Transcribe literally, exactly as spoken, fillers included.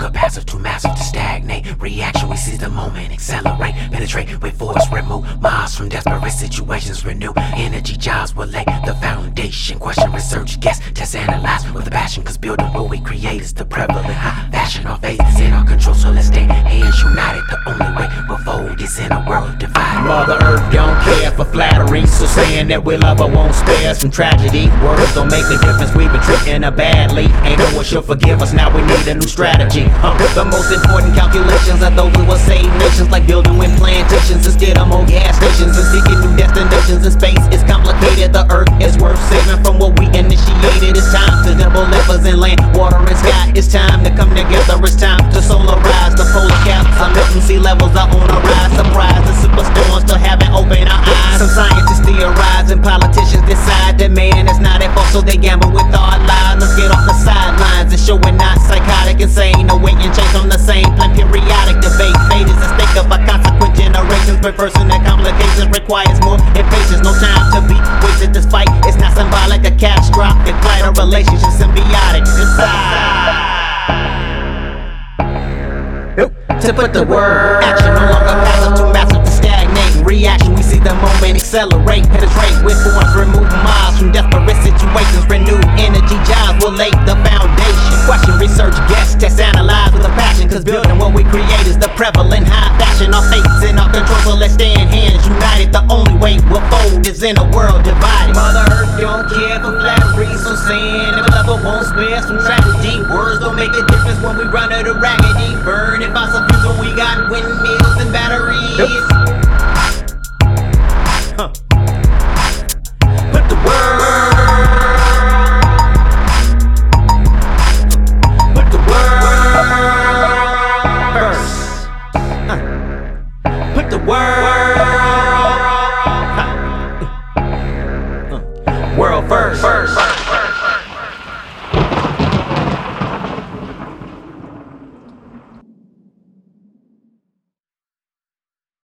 longer passive, too massive to stagnate. Reaction, we seize the moment, accelerate, penetrate with force, remove miles from desperate situations, renew energy. Jobs will lay the foundation. Question, research, guess, test, analyze with a passion. Cause building what we create is the prevalent high fashion. Our faith is in our control, so let's stay hands united. The only way we'll fold is in a world divided. Mother Earth don't care for flattery, so saying that we'll love her won't spare us from tragedy. Words don't make a difference, we've been treating her badly. Ain't no one she'll forgive us, now we need a new strategy. Huh. The most important calculations are those who will save nations, like building wind plantations instead of more gas stations, and seeking new destinations in space. It's complicated, the Earth is worth saving from what we initiated. It's time to double levels in land, water and sky. It's time to come together, it's time to solarize. The polar caps are melting, sea levels are on a rise. Surprise, the superstorms still haven't opened our eyes. Some scientists theorize and politicians decide that man is not at fault, so they gamble with our lives. Let's get off the sidelines and show we're not psychotic, insane, or waiting change on the same plan. Periodic debate, fate is a stake of a consequent generations. Per person and complications requires more impatience. No time to be wasted. This fight is not symbolic, a catastrophic fight, a relationship symbiotic inside. To put the word action, no longer passive, too massive to stagnate. Reaction, we see the moment accelerate, penetrate with force, remove miles from desperate situations. Renew energy, jobs will lay the foundation. Question, research, guess, test, analyze with a passion. Cause building what we create is the prevalent high fashion. Our fate's in our control, so let's stand hands united. The only way we'll fold is in a world divided. Mother Earth don't care for flattery, so saying never love won't spare us from tragedy. Words don't make a difference when we run out of raggedy. Burn and fossil fuels when we got windmills and batteries. Yep.